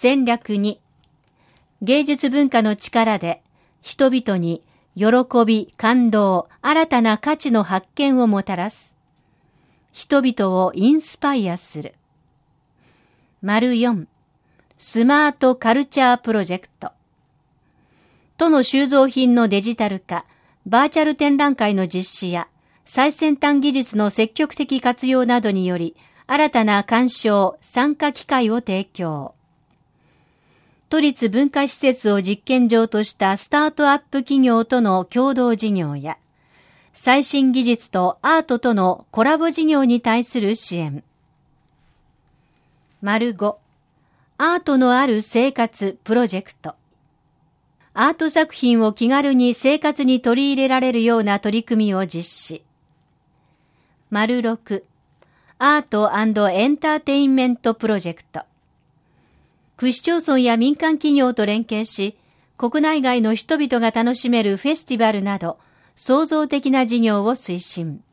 戦略2、芸術文化の力で人々に喜び、感動、新たな価値の発見をもたらす。人々をインスパイアする。4、スマートカルチャープロジェクト。都の収蔵品のデジタル化、バーチャル展覧会の実施や最先端技術の積極的活用などにより、新たな鑑賞・参加機会を提供。都立文化施設を実験場としたスタートアップ企業との共同事業や、最新技術とアートとのコラボ事業に対する支援。5、アートのある生活プロジェクト。アート作品を気軽に生活に取り入れられるような取り組みを実施。6、アート&エンターテインメントプロジェクト。区市町村や民間企業と連携し、国内外の人々が楽しめるフェスティバルなど、創造的な事業を推進。